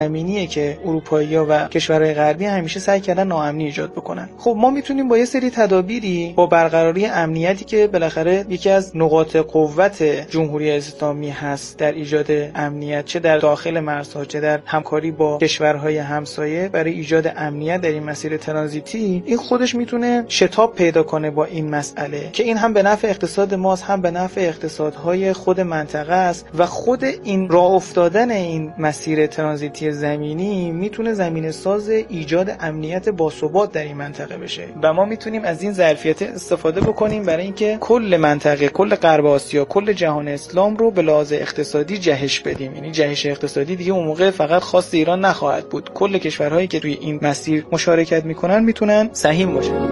زمینیه که اروپایی‌ها و کشورهای غربی همیشه سعی کردن ناامنی ایجاد بکنن. خب ما میتونیم با یه سری تدابیری، با برقراری امنیتی که بالاخره یکی از نقاط قوت جمهوری اسلامی هست در ایجاد امنیت، چه در داخل مرزها چه در همکاری با کشورهای همسایه برای ایجاد امنیت در این مسیر ترانزیتی، این خودش میتونه شتاب پیدا کنه با این مسئله که این هم به نفع اقتصاد ماست، هم به نفع اقتصادهای خود منطقه است و خود این راه افتادن این مسیر ترانزیتی زمینی میتونه زمینه ساز ایجاد امنیت باثبات در این منطقه بشه و ما میتونیم از این ظرفیت استفاده بکنیم برای اینکه کل منطقه، کل غرب آسیا، کل جهان اسلام رو به لحاظ اقتصادی جهش بدیم. یعنی جهش اقتصادی دیگه اون موقع فقط خاص ایران نخواهد بود، کل کشورهایی که توی این مسیر مشارکت میکنن میتونن سهیم باشن.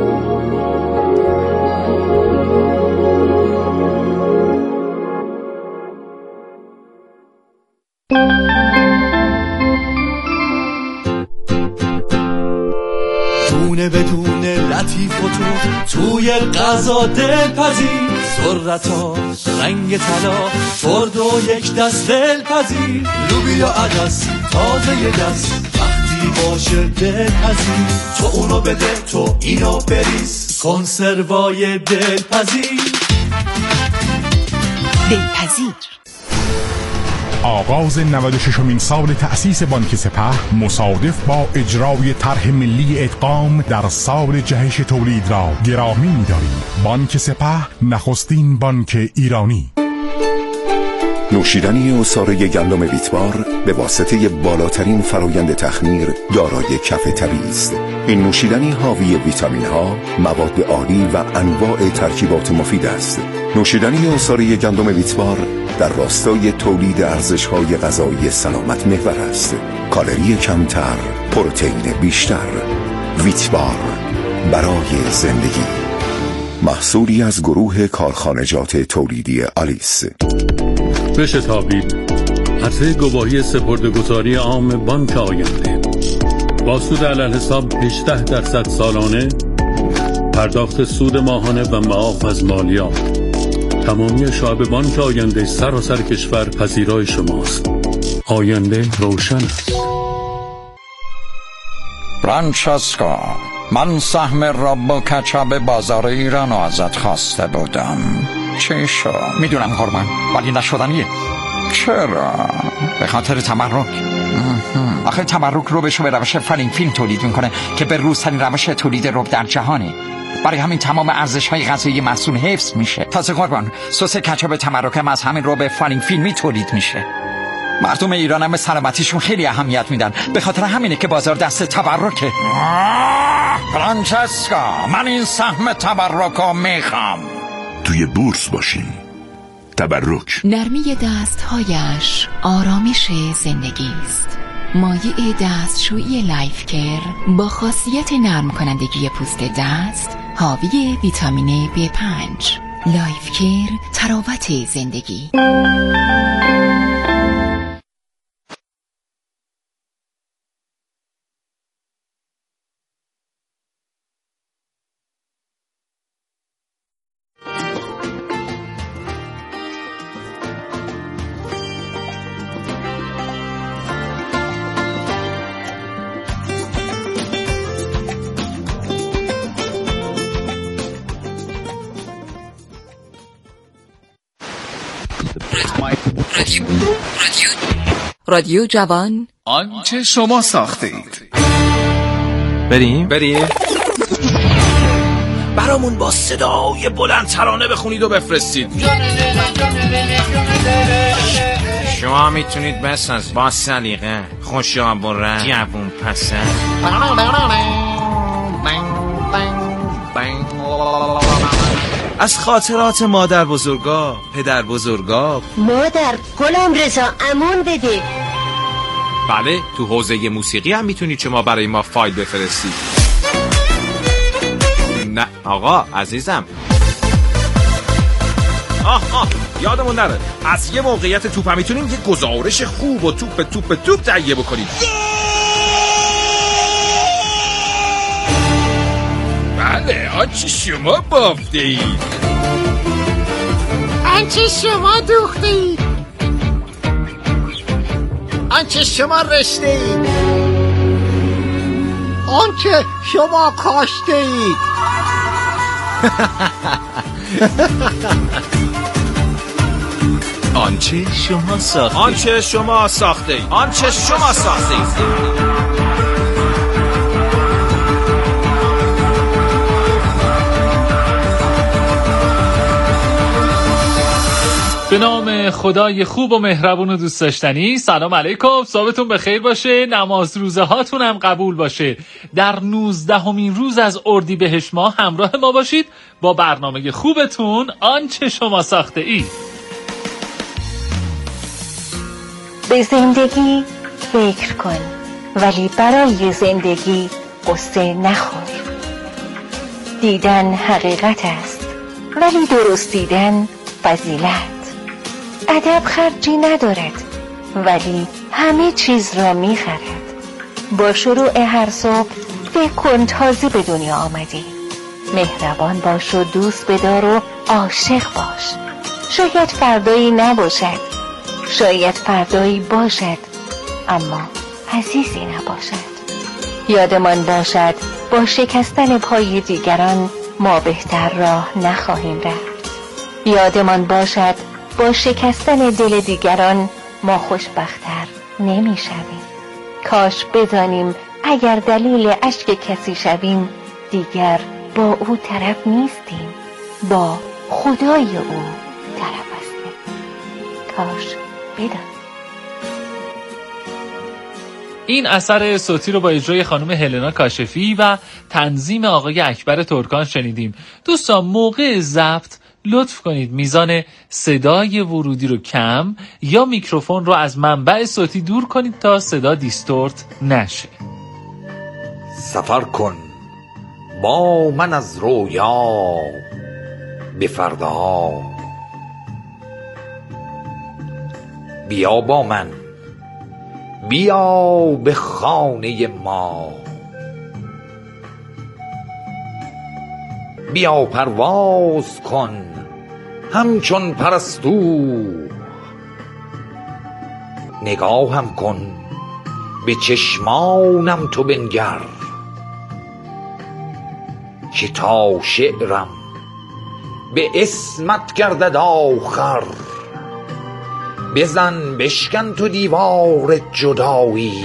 دونه بدونه لطیف و توی غذا دلپذیر، ذرتا رنگ طلا ترد و یک دست دلپذیر، لوبیا عدس تازه یه دست وقتی باشه دلپذیر، تو اونو بده تو اینو بریز، کنسروای دلپذیر. دلپذیر آغاز 96مین سال تأسیس بانک سپه مصادف با اجرای طرح ملی ادغام در سال جهش تولید را گرامی می‌داریم. بانک سپه نخستین بانک ایرانی. نوشیدنی عصاره گندم ویتبار به واسطه بالاترین فرایند تخمیر دارای کف طبیعی است. این نوشیدنی حاوی ویتامین ها، مواد عالی و انواع ترکیبات مفید است. نوشیدنی عصاره گندم ویتبار در راستای تولید ارزش‌های غذایی سلامت محور است. کالری کمتر، پروتئین بیشتر. ویتبار برای زندگی. محصولی از گروه کارخانجات تولیدی آلیس. بشتابید عرضه گواهی سپرده‌گذاری عام بانک آینده با سود علی‌حساب 18% سالانه، پرداخت سود ماهانه و معاف از مالیات. تمامی شعب بانک آینده سراسر کشور پذیرای شماست. آینده روشن است. فرانچسکو، من سهم رب و کچاب بازار ایران رو ازت خواسته بودم. چی شد؟ میدونم قربان، ولی نشدنیه. چرا؟ به خاطر تمرک. آخه تمرک رو به روش فلینگ تولید میکنه که به روزترین روش تولید رب در جهانه. برای همین تمام ارزش‌های غذایی محصول حفظ میشه. تازه قربان، سس کچاپ تمرک هم از همین رب فلینگ فیلمی تولید میشه. مردم ایران هم به سلامتیشون خیلی اهمیت میدن، به خاطر همینه که بازار دست تبرکه. فرانچسکو، من این سهم تبرک رو میخوام. توی بورس باشین. تبرک. نرمی دستهایش آرامش زندگی است. مایع دستشویی لایف کیر با خاصیت نرم کنندگی پوست دست، حاوی ویتامین B5. لایف کیر، تراوت زندگی. رادیو جوان، آنچه شما ساخته اید. بریم برامون با صدای بلند ترانه بخونید و بفرستید. شما میتونید بسازید با سلیقه، خوش‌آبرو، جوون پسند. از خاطرات مادر بزرگا، پدر بزرگا. مادر، گلم رضا، امون بده. بله، تو حوزه موسیقی هم میتونید شما برای ما فایل بفرستید. نه آقا عزیزم، یادمون نره از یه موقعیت توپ هم میتونیم یه گزارش خوب و توپ تهیه بکنید. بله، آنچه شما بافته اید، آنچه شما دوخته اید، آنچه شما رشته اید، آنچه شما کاشته اید. آنچه شما ساخته. آنچه شما ساخته. آنچه شما ساخته. به نام خدای خوب و مهربون و دوست داشتنی. سلام علیکم، صبحتون بخیر باشه، نماز روزه هاتون هم قبول باشه. در 19مین روز از اردیبهشت ماه همراه ما باشید با برنامه خوبتون آنچه شما ساخته اید. به زندگی فکر کن ولی برای زندگی قصه نخور. دیدن حقیقت است ولی درست دیدن فضیلت. ادب خرجی ندارد ولی همه چیز را میخرد. با شروع هر صبح فکر کن تازه به دنیا آمدی. مهربان باش و دوست بدار و عاشق باش. شاید فردایی نباشد، شاید فردایی باشد اما عزیزی نباشد. یادمان باشد با شکستن پای دیگران ما بهتر راه نخواهیم رفت. یادمان باشد با شکستن دل دیگران ما خوشبخت‌تر نمی‌شویم. کاش بدانیم اگر دلیل اشک کسی شویم دیگر با او طرف نیستیم، با خدای او طرف هستیم. کاش بدانیم. این اثر صوتی رو با اجرای خانم هلنا کاشفی و تنظیم آقای اکبر ترکان شنیدیم. دوستان موقع ضبط لطف کنید میزان صدای ورودی رو کم یا میکروفون رو از منبع صوتی دور کنید تا صدا دیستورت نشه. سفر کن با من از رویا به فردا، بیا با من، بیا به خانه ما، بیا پرواز کن همچون پرستو، نگاهم کن به چشمانم تو بنگر، که تا شعرم به اسمت گردد آخر. بزن بشکن تو دیوار جدایی،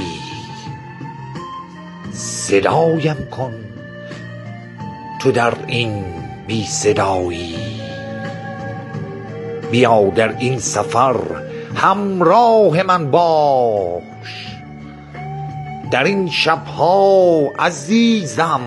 صدایم کن تو در این بی صدایی. بیا در این سفر همراه من باش، در این شبها عزیزم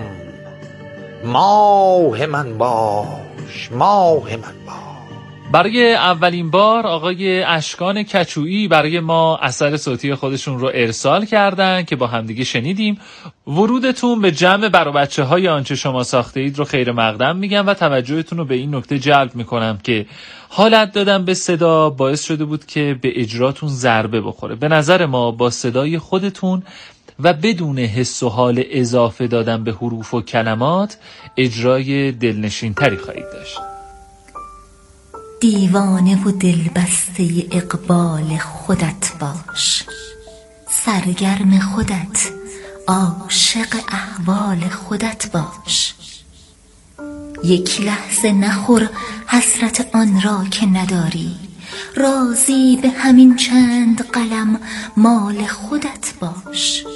ماه من باش، ماه من باش. برای اولین بار آقای اشکان کچویی برای ما اثر صوتی خودشون رو ارسال کردن که با همدیگه شنیدیم. ورودتون به جمع بر بچه های آنچه شما ساخته اید رو خیر مقدم میگم و توجهتون رو به این نکته جلب میکنم که حالت دادن به صدا باعث شده بود که به اجراتون ضربه بخوره. به نظر ما با صدای خودتون و بدون حس و حال اضافه دادن به حروف و کلمات اجرای دلنشین تری خواهید داشت. دیوانه و دلبسته اقبال خودت باش، سرگرم خودت، عاشق احوال خودت باش. یک لحظه نخور حسرت آن را که نداری، راضی به همین چند قلم مال خودت باش.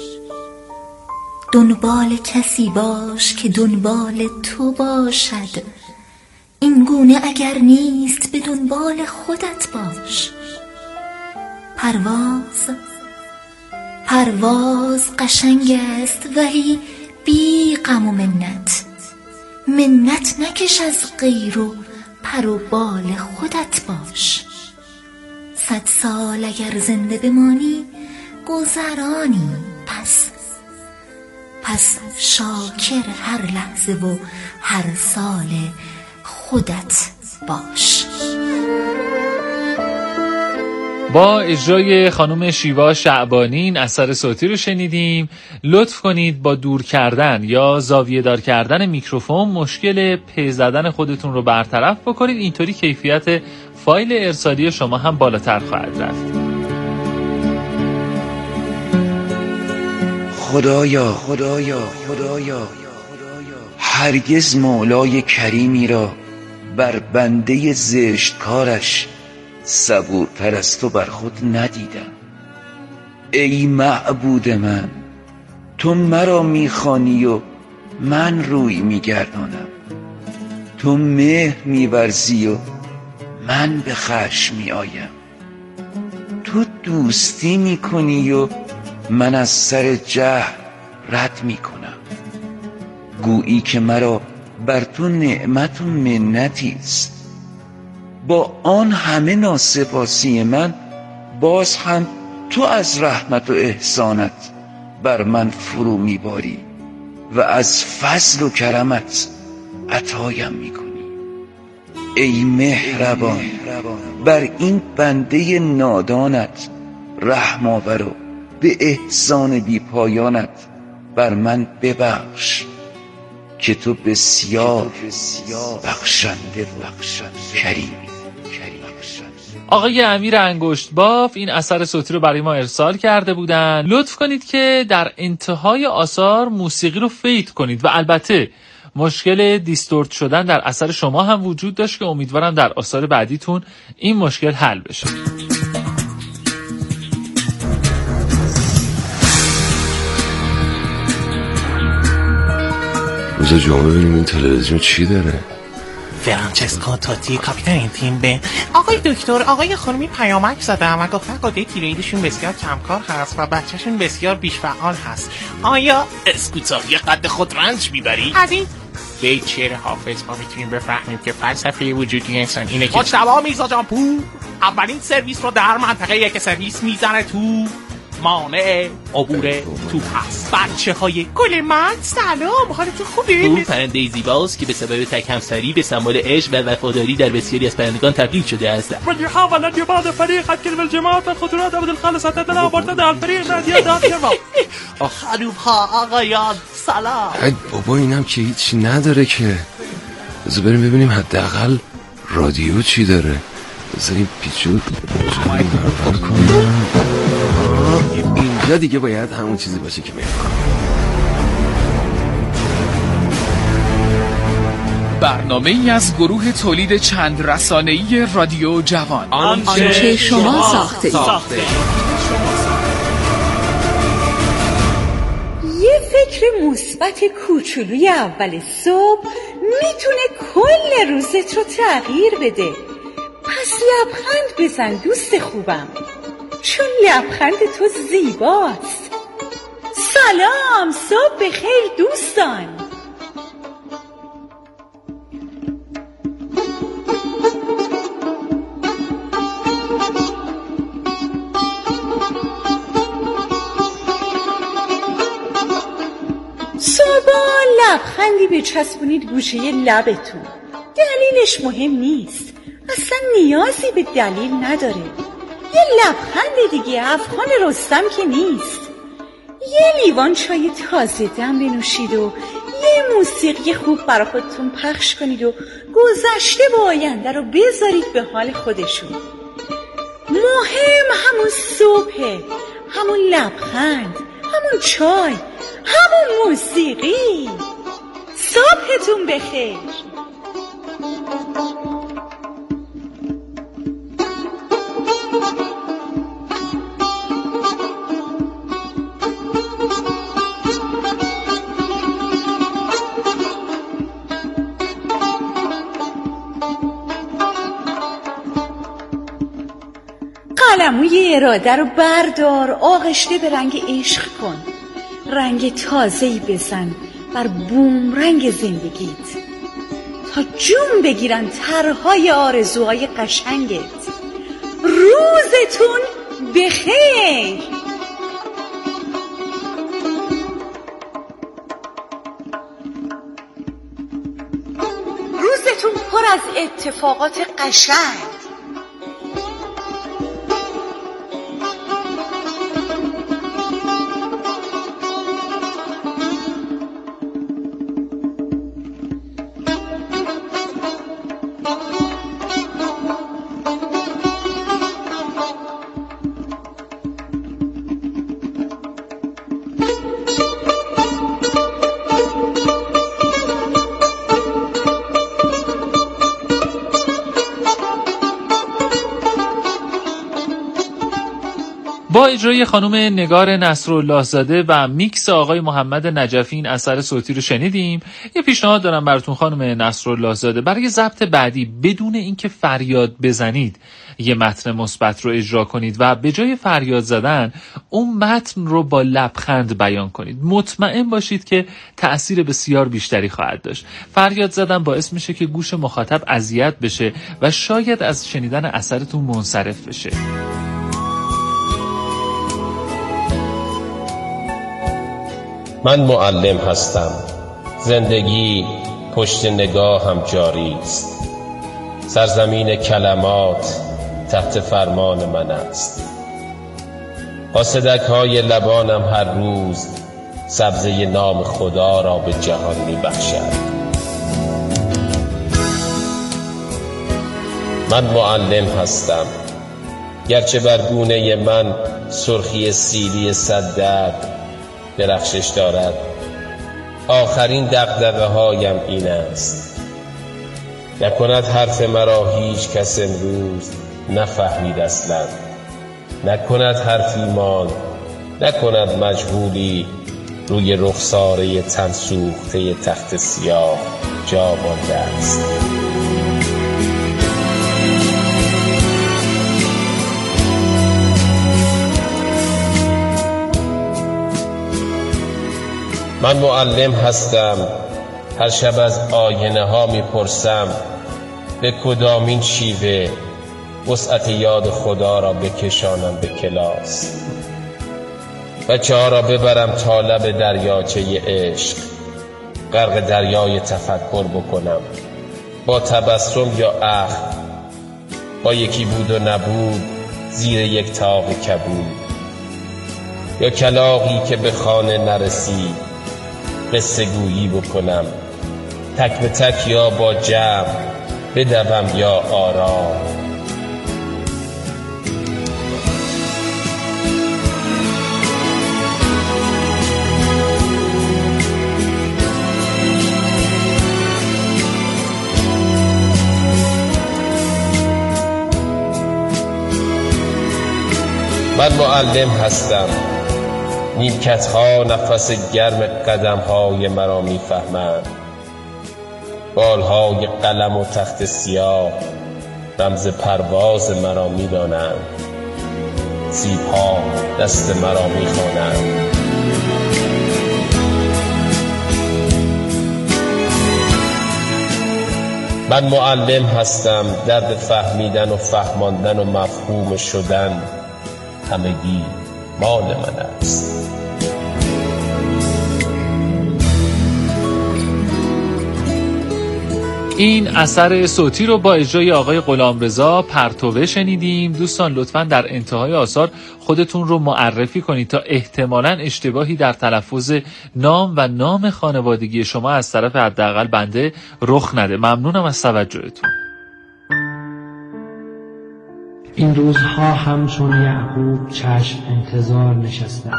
دنبال کسی باش که دنبال تو باشد، این گونه اگر نیست به دنبال خودت باش. پرواز قشنگ است ولی بی غم و منت نکش از غیر و پر و بال خودت باش. 100 سال اگر زنده بمانی گذرانی، پس شاکر هر لحظه و هر سال خودت باش. با اجرای خانم شیوا شعبانی این اثر صوتی رو شنیدیم. لطف کنید با دور کردن یا زاویه دار کردن میکروفون مشکل پی زدن خودتون رو برطرف بکنید، اینطوری کیفیت فایل ارسالی شما هم بالاتر خواهد رفت. خدایا هرگز مولای کریمی را بر بنده زشت کارش صبورتر از تو بر خود ندیدم. ای معبود من، تو مرا میخوانی و من روی میگردانم، تو مهر میورزی و من به خشم میآیم، تو دوستی میکنی و من از سر جهل رد میکنم، گویی که مرا بر تو نعمت و منتی است. با آن همه ناسپاسی من باز هم تو از رحمت و احسانت بر من فرو میباری و از فضل و کرمت عطایم میکنی. ای مهربان، بر این بنده نادانت رحم آور و به احسان بی پایانت بر من ببخش که تو بسیار بخشنده و کریمی. آقای امیر انگشت باف این اثر صوتی رو برای ما ارسال کرده بودن. لطف کنید که در انتهای آثار موسیقی رو فید کنید و البته مشکل دیستورت شدن در اثر شما هم وجود داشت که امیدوارم در آثار بعدیتون این مشکل حل بشه. روز جمعه ببینیم این تلویزیون چی داره. فرانچسکو توتی کاپیتان این تیم به آقای دکتر، آقای خانمی پیامک زدم و گفتن قده تیرویدشون بسیار کمکار هست و بچهشون بسیار بیش فعال هست. آیا اسکوتاری قد خود رنج میبری؟ از این بیت شعر حافظ ما میتونیم بفهمیم که فلسفه وجودی انسان اینه که مجتبی میرزا جان پور اولین سرویس رو در منطقه یک سرویس میزنه تو، مانع عبور توپ هست. بچه های گل من سلام، حالتون خوبه؟ او پرنده زیباست که به سبب تک همسری به سمبل عشق و وفاداری در بسیاری از پرندگان تبدیل شده است. ولی حاول ان يبعد فريق كلمه الجماعه الخطرات ابد الخالصه تتلا برتد الفريق ناديه داخل. خانوم ها آقایان سلام. ای بابا اینم که هیچی نداره که. بذار بریم ببینیم حداقل رادیو چی داره. بذار این پیچو برپر کنم. اینجا دیگه باید همون چیزی باشه که میخوام. برنامه ای از گروه تولید چند رسانه‌ای رادیو جوان. آنچه شما ساخته یه فکر مثبت کوچولوی اول صبح میتونه کل روزت رو تغییر بده. پس لبخند بزن دوست خوبم، چون لبخند تو زیباست. سلام، صبح بخیر دوستان. صبح لبخندی بچسبونید گوشه لبتون. دلیلش مهم نیست، اصلا نیازی به دلیل نداره. یه لبخند دیگه افغان رستم که نیست. یه لیوان چای تازه دم بنوشید و یه موسیقی خوب برای خودتون پخش کنید و گذشته و آینده رو بذارید به حال خودشون. مهم همون صبحه، همون لبخند، همون چای، همون موسیقی. صبحتون بخیر. قلموی اراده رو بردار، آغشته به رنگ عشق کن. رنگ تازه‌ای بزن بر بوم رنگ زندگیت تا جون بگیرن طرح‌های آرزوهای قشنگت. روزتون بخیر. روزتون پر از اتفاقات قشنگ. صدای خانم نگار نصرالله زاده و میکس آقای محمد نجفی این اثر صوتی رو شنیدیم. یه پیشنهاد دارم براتون خانم نصرالله زاده، برای ضبط بعدی بدون اینکه فریاد بزنید یه متن مثبت رو اجرا کنید و به جای فریاد زدن اون متن رو با لبخند بیان کنید. مطمئن باشید که تأثیر بسیار بیشتری خواهد داشت. فریاد زدن باعث میشه که گوش مخاطب اذیت بشه و شاید از شنیدن اثرتون منصرف بشه. من معلم هستم، زندگی پشت نگاهم جاری است، سرزمین کلمات تحت فرمان من است. با صدک‌های لبانم هر روز سبزه نام خدا را به جهان می بخشد. من معلم هستم، گرچه بر گونه من سرخی سیلی صد درد درخشش دارد، آخرین دغدغه هایم این است. نکند حرف مرا هیچ کس امروز نفهمید اصلا، نکند حرفی ماند، نکند مجهولی روی رخساره تن سوخته تخت سیاه جا مانده است. من معلم هستم، هر شب از آینه ها میپرسم به کدامین شیوه وسعت یاد خدا را بکشانم به کلاس، بچه ها را ببرم تا لب دریاچه عشق، غرق دریای تفکر بکنم، با تبسم یا اخم، با یکی بود و نبود زیر یک طاق کبود، یا کلاغی که به خانه نرسید قصه گویی بکنم، تک به تک یا با جمع، بدوم یا آرام. من معلم هستم، نیمکت ها نفس گرم قدم های مرا میفهمند، بال های قلم و تخت سیاه رمز پرواز مرا میدانند، سیب ها دست مرا میخوانند. من معلم هستم، درد فهمیدن و فهماندن و مفهوم شدن همگی مال من است. این اثر صوتی رو با اجرای آقای غلامرضا پرتوه شنیدیم. دوستان لطفاً در انتهای آثار خودتون رو معرفی کنید تا احتمالاً اشتباهی در تلفظ نام و نام خانوادگی شما از طرف حداقل بنده رخ نده. ممنونم از توجهتون. این روزها همچون یعقوب چشم انتظار نشستم.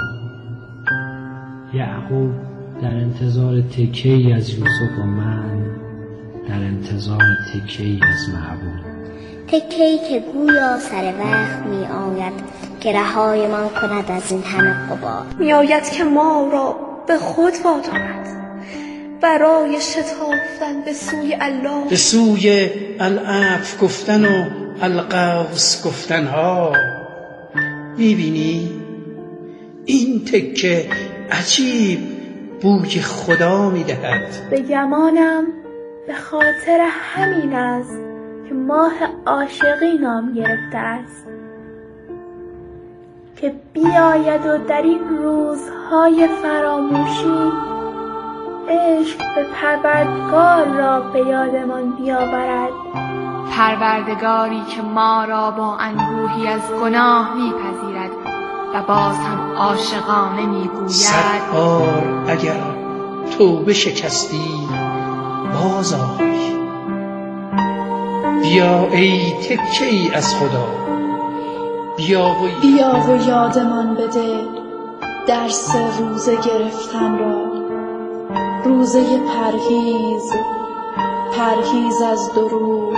یعقوب در انتظار تکه‌ای از یوسف و من در انتظار تکه‌ای از محبوب، تکه‌ای که گویا سر وقت می آید که رهایمان کند از این همه غبار، می آید که ما را به خود وادارد برای شتافتن به سوی الله، به سوی العفو گفتن و القوس گفتن ها. میبینی این تکه عجیب بوی خدا میدهد. به گمانم به خاطر همین است که ماه عاشقی نام گرفته است، که بیاید و در این روزهای فراموشی عشق به پروردگار را به یادمان بیاورد، پروردگاری که ما را با انبوهی از گناه میپذیرد و باز هم عاشقانه میگوید 100 بار اگر توبه شکستی باز آی، بیا ای تکه ای از خدا، بیا و یادمان بده درس روزه گرفتن را، روزه پرهیز از دروغ،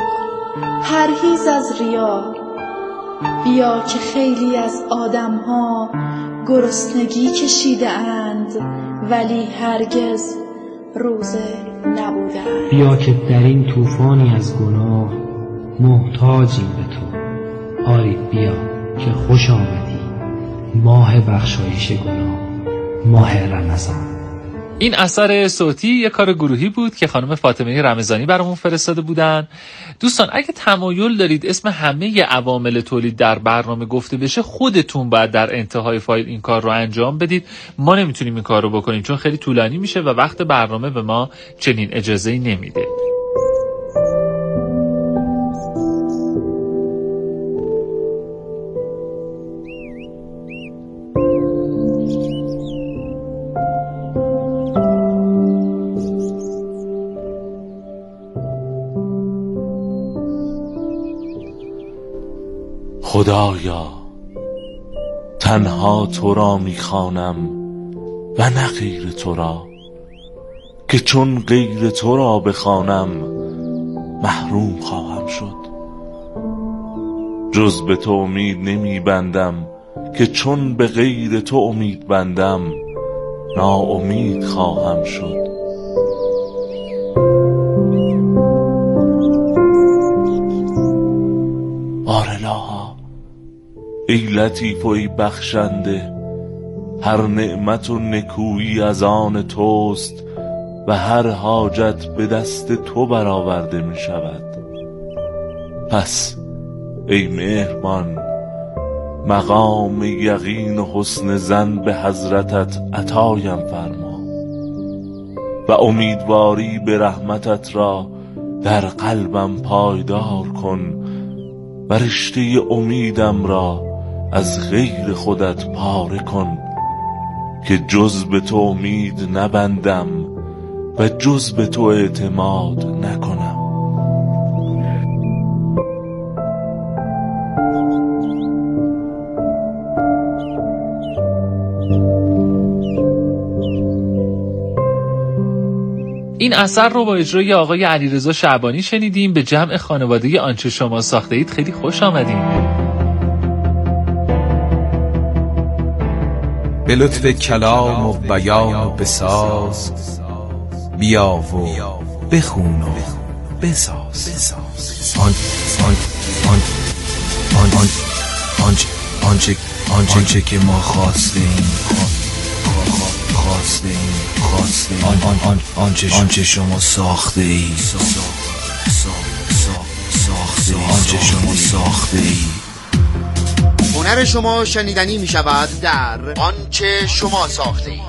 پرهیز از ریا. بیا که خیلی از آدم‌ها گرسنگی کشیده اند ولی هرگز روزه نبودند. بیا که در این طوفانی از گناه محتاجیم به تو. آری بیا که خوش آمدی ماه بخشایش گناه، ماه رمضان. این اثر صوتی یک کار گروهی بود که خانم فاطمه رمضانی برامون فرستاده بودن. دوستان اگه تمایل دارید اسم همه عوامل تولید در برنامه گفته بشه، خودتون باید در انتهای فایل این کار رو انجام بدید. ما نمیتونیم این کار رو بکنیم چون خیلی طولانی میشه و وقت برنامه به ما چنین اجازه‌ای نمیده. خدایا تنها تو را میخوانم و نه غیر تو را، که چون غیر تو را بخوانم محروم خواهم شد. جز به تو امید نمیبندم، که چون به غیر تو امید بندم ناامید خواهم شد. آرلاها ای لطیف و ای بخشنده، هر نعمت و نکویی از آن توست و هر حاجت به دست تو برآورده می شود. پس ای مهربان مقام یقین و حسن ظن به حضرتت عطایم فرما و امیدواری به رحمتت را در قلبم پایدار کن و رشته امیدم را از غیر خودت پاره کن، که جز به تو امید نبندم و جز به تو اعتماد نکنم. این اثر رو با اجرای آقای علیرضا شعبانی شنیدیم. به جمع خانواده آنچه شما ساخته اید خیلی خوش آمدیم. به لطف کلام و بیان و بساز، بیا و بخون و بساز. آنچه که ما خواستیم آنچه شما ساخته ای، آنچه شما ساخته ای. هنر شما شنیدنی می شود در آنچه شما ساخته اید.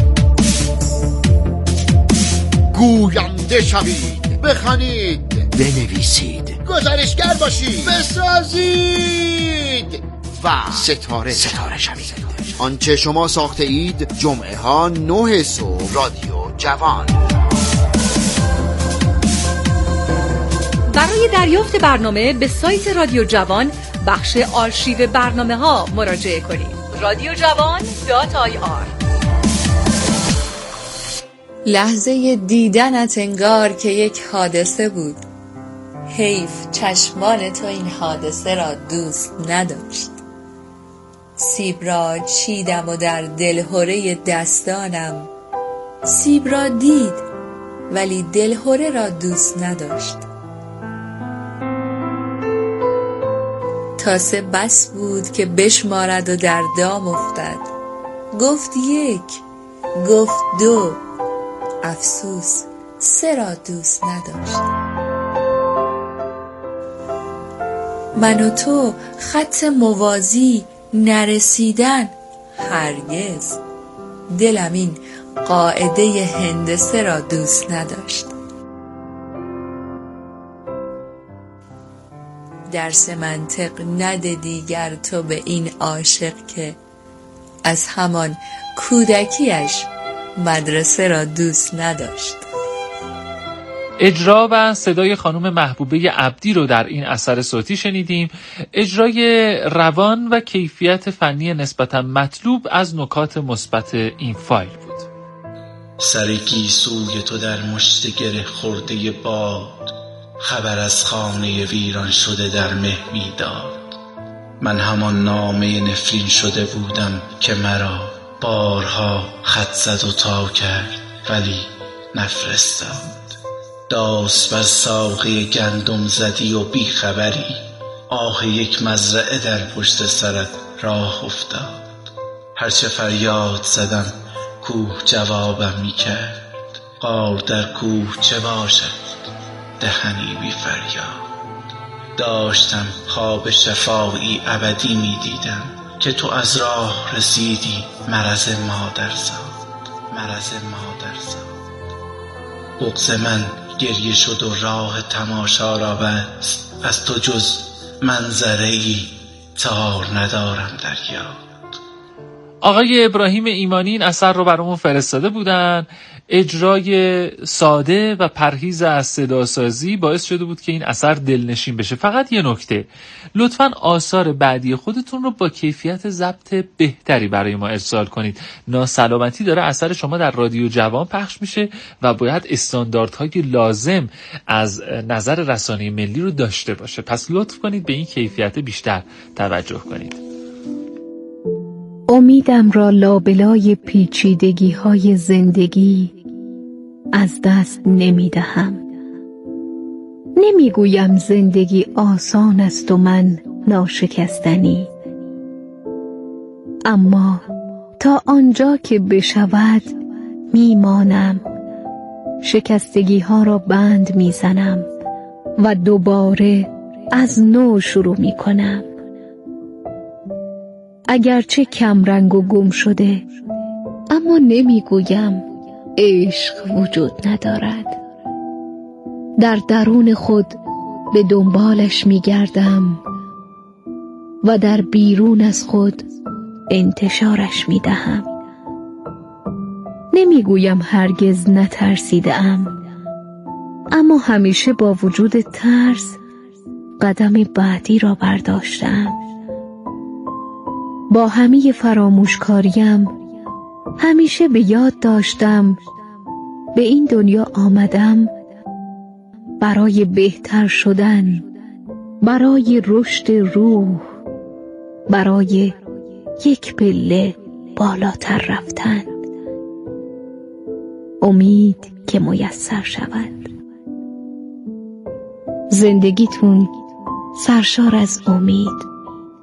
گوینده شوید، بخوانید، بنویسید، گزارشگر باشید، بسازید و ستاره شوید. آنچه شما ساخته اید جمعه ها 9 صبح رادیو جوان. برای دریافت برنامه به سایت رادیو جوان بخش آرشیو برنامه ها مراجعه کنید. radiojavan.ir. لحظه دیدنت انگار که یک حادثه بود. حیف چشمان تو این حادثه را دوست نداشت. سیب را چیدم و در دلهره دستانم سیب را دید ولی دلهره را دوست نداشت. تاسه بس بود که بشمارد و در دام افتد. گفت 1، گفت 2، افسوس 3 را دوست نداشت. من و تو خط موازی نرسیدن، هرگز. دلم این قاعده هندسه را دوست نداشت. درس منطق نده دیگر تو به این عاشق که از همان کودکیش مدرسه را دوست نداشت. اجرا و صدای خانم محبوبه عبدی رو در این اثر صوتی شنیدیم. اجرای روان و کیفیت فنی نسبتا مطلوب از نکات مثبت این فایل بود. سر گیسوی تو در مشت گره خورده باد، خبر از خانه ویران شده در مه میداد. من همان نامه نفرین شده بودم که مرا بارها خط زد و تا کرد ولی نفرستاد. داس بر ساقه گندم زدی و بیخبری، آه یک مزرعه در پشت سرت راه افتاد. هرچه فریاد زدم کوه جوابم می کرد، غار در کوه چه باشد دهنی بی فریاد. داشتم خواب شفاعی ابدی می دیدم که تو از راه رسیدی مرض مادرزاد. بغض من گریه شد و راه تماشا را بست، از تو جز منظره‌ای تار ندارم در یاد. آقای ابراهیم ایمانی این اثر رو برامون فرستاده بودن. اجرای ساده و پرهیز از صداسازی باعث شده بود که این اثر دلنشین بشه. فقط یه نکته، لطفاً آثار بعدی خودتون رو با کیفیت ضبط بهتری برای ما ارسال کنید. ناسلامتی داره اثر شما در رادیو جوان پخش میشه و باید استانداردهای لازم از نظر رسانه ملی رو داشته باشه. پس لطف کنید به این کیفیت بیشتر توجه کنید. امیدم را لابلای پیچیدگی‌های زندگی از دست نمی‌دهم. نمی‌گویم زندگی آسان است و من ناشکستنی، اما تا آنجا که بشود میمانم. شکستگی‌ها را بند میزنم و دوباره از نو شروع میکنم. اگرچه کم رنگ و گم شده، اما نمیگویم عشق وجود ندارد. در درون خود به دنبالش میگردم و در بیرون از خود انتشارش میدهم. نمیگویم هرگز نترسیدم، اما همیشه با وجود ترس قدم بعدی را برداشتم. با همه فراموشکاریم همیشه به یاد داشتم به این دنیا آمدم برای بهتر شدن، برای رشد روح، برای یک پله بالاتر رفتن. امید که میسر شود. زندگیتون سرشار از امید.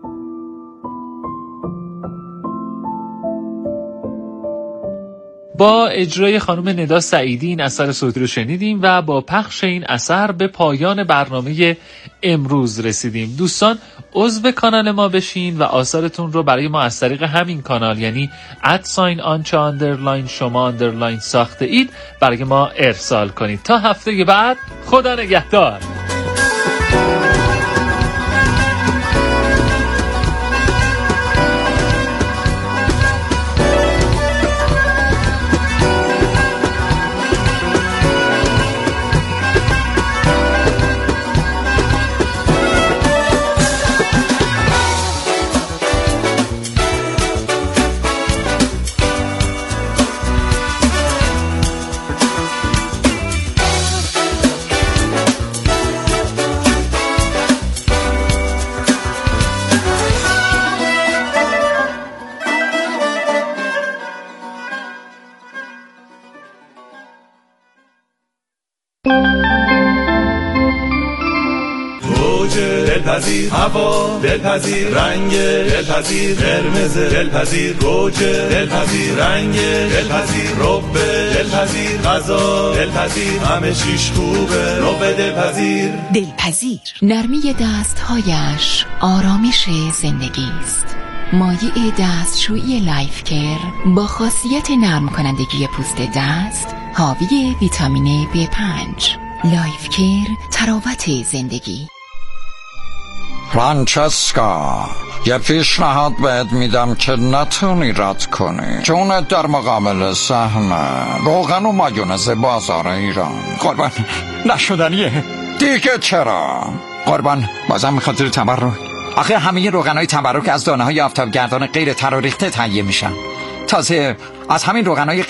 با اجرای خانم ندا سعیدی این اثر صوتی رو شنیدیم و با پخش این اثر به پایان برنامه امروز رسیدیم. دوستان عضو کانال ما بشین و آثارتون رو برای ما از طریق همین کانال، یعنی @آنچه_ شما_ ساخته اید برای ما ارسال کنید. تا هفته بعد، خدا نگهدار. دلپذیر هوا، دلپذیر رنگ، دلپذیر قرمز، دلپذیر گوجه، دلپذیر رنگ، دلپذیر ربه، دلپذیر غذا، دلپذیر همه چیش خوبه. ربه دلپذیر نرمی دستهایش آرامش زندگی است. مایع دستشویی لایف کیر با خاصیت نرم کنندگی پوست دست، حاوی ویتامین B5. لایف کیر تراوت زندگی. فرانچسکا، یه پیشنهاد بهت میدم که نتونی رد کنی. جونت در مقابل سهم روغن و مایونز بازار ایران. قربان نشدنیه دیگه. چرا؟ قربان بازم میخاطر تبرک. آخه همه روغنهای تبرک از دانه های آفتابگردان غیر تراریخته تهیه میشن. تازه از همین روغنهای